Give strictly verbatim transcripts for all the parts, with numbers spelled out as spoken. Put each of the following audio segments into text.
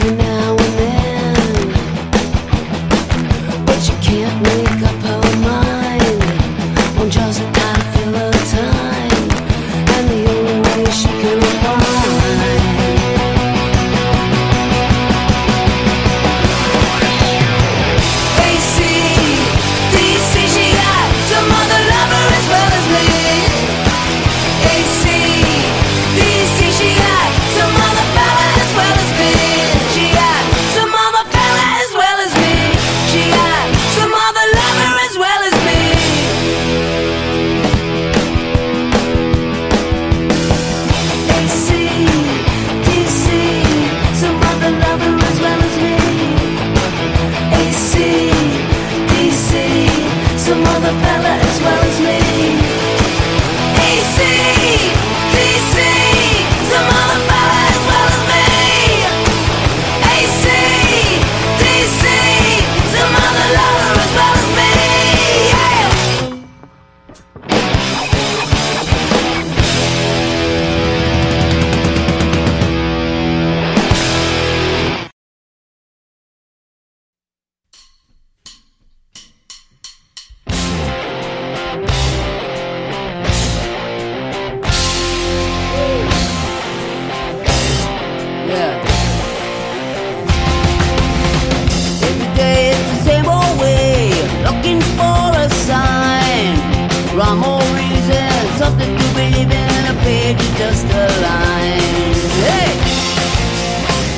every now and then, but she can't make up her mind on just how to fill her time, and the only way she can unwind. A C, D C, she got some other lover as well as me. A C, D C, she got some other fella as well as me. She got some other fella as well as me. She got some other lover as well as me. A C, D C, some other lover as well as me. A C, D C, some other fella as well as me. A C, D C, some other fella as well as me. A C, D C, some other lover as well as me. Yeah. Yeah. Every day it's the same old way, looking for a sign. Wrong old reason, something to believe in, a page is just a line. Hey!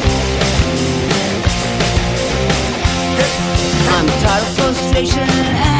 I'm tired of frustration and